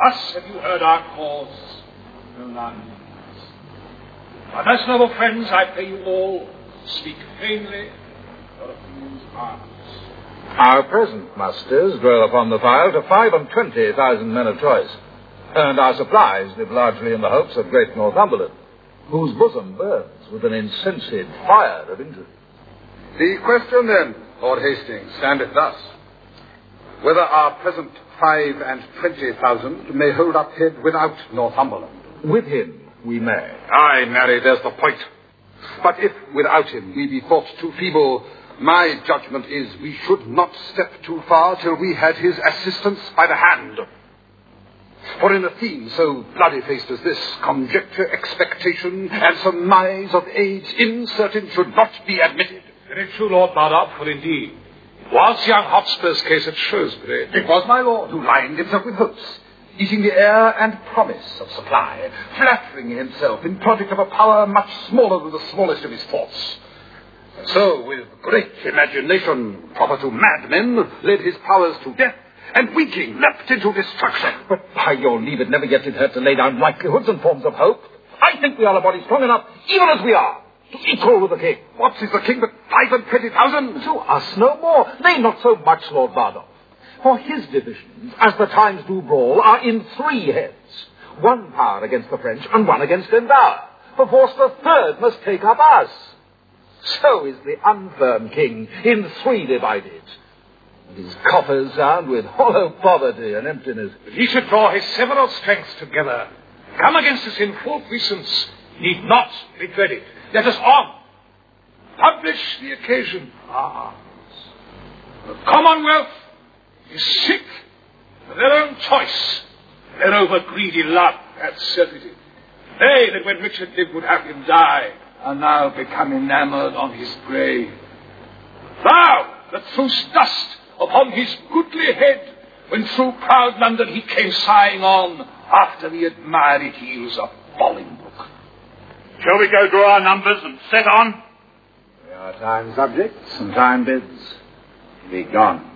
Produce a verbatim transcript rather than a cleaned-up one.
Thus have you heard our cause, no none. But as noble friends, I pray you all, speak plainly for a few hearts. Our present musters dwell upon the file to five and twenty thousand men of choice, and our supplies live largely in the hopes of great Northumberland, whose bosom burns with an insensate fire of intrigue. The question then, Lord Hastings, standeth thus: whether our present five and twenty thousand may hold up head without Northumberland. With him we may. Aye, marry, there's the point. But if without him we be thought too feeble, my judgment is we should not step too far till we had his assistance by the hand. For in a theme so bloody-faced as this, conjecture, expectation, and surmise of age incertain should not be admitted. Very true, Lord Bardolph, for indeed it was young Hotspur's case at Shrewsbury. It was my lord who lined himself with hopes, eating the air and promise of supply, flattering himself in project of a power much smaller than the smallest of his thoughts. And so, with great imagination, proper to madmen, led his powers to death, and winking, leapt into destruction. But by your leave, it never yet did hurt to lay down likelihoods and forms of hope. I think we are a body strong enough, even as we are, to equal with the king. What is the king but five and twenty thousand? To us no more. Nay, not so much, Lord Bardolph. For his divisions, as the times do brawl, are in three heads. One power against the French, and one against Glendower. Perforce the third must take up us. So is the unfirm king in three divided. And his coffers sound with hollow poverty and emptiness. If he should draw his several strengths together, come against us in full puissance, need not be dreaded. Let us on. Publish the occasion. Ah, the Commonwealth is sick of their own choice. Their over-greedy love hath settled it. They that when Richard lived would have him die are now become enamoured on his grave. Thou that threwst dust upon his goodly head when through proud London he came sighing on after the admired heels of Bolingbroke. Shall we go draw our numbers and set on? We are time subjects, and time bids be gone.